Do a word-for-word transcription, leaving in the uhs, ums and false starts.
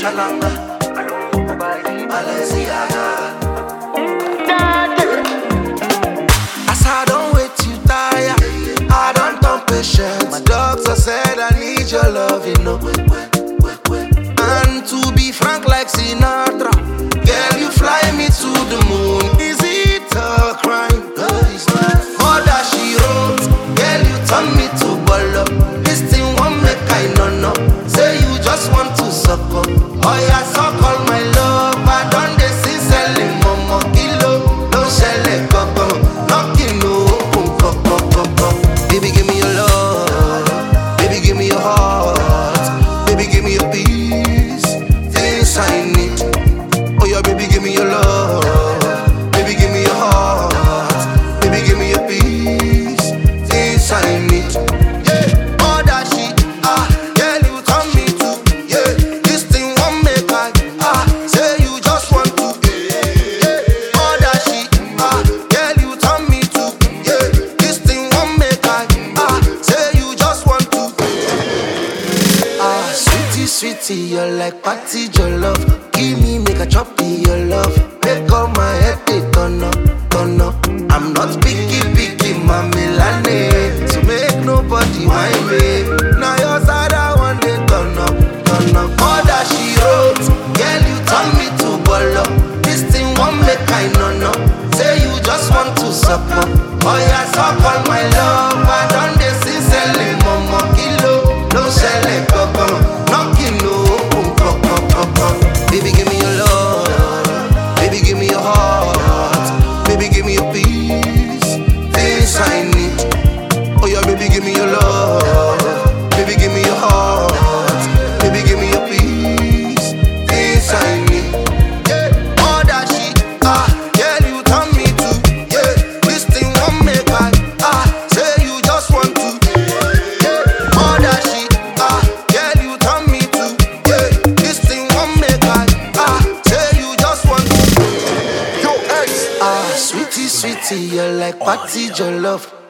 Shalanga, Balenciaga. As I don't wait, you tire. I don't turn patient. My doctor said I need your love, you know. And to be frank like Sinatra, girl, you fly me to the moon. Is it a crime? All that she wrote, girl, you turn me to bolo. This thing won't make I no no. Say you just want to suckle. Oh yeah, suckle my love. I done this since selling momo kilo. Don't sell it, go go. Knocking no, boom, go go go go. Baby, give me your love. Baby, give me your heart. Baby, give me your peace. Things I need. Oh yeah, baby, give me your love. Baby, give me your heart. Baby, give me your peace. Things I need. Yeah, all that shit. Ah, girl, you turn me to. Yeah, this thing won't make I. Ah, say you just want to. Yeah, all that shit. Ah, girl, you turn me to. Yeah, this thing won't make I. Ah, say you just want to. Ah, sweetie, sweetie, you're like party your love. Give me, make a chop your love. Make all my head they turn up, turn up. I'm not picky, picky, my Milane. To make nobody mind me. Now your side I want to turn up, turn up. All that she wrote, girl, you turn me to bolo. This thing won't make I no no. Say you just want to suck up. Oh yeah, suck all my love. I done this since selling momo kilo. No sell it, go go. Knocking no, boom, go go go go. Baby, give me your love. Baby, give me your heart. Baby, give me your peace. Things I need. Oh yeah, baby, give me your love. Baby, give me your heart. Baby, give me your peace. Things I need. Yeah, all that shit. Ah, girl, you turn me to. Yeah, this thing won't make I. Ah, say you just want to. Yeah, all that shit. Ah, girl, you turn me to. Yeah, this thing won't make I. Ah, say you just want to. Yo, ex. Ah, sweetie, sweetie, you're like party your love.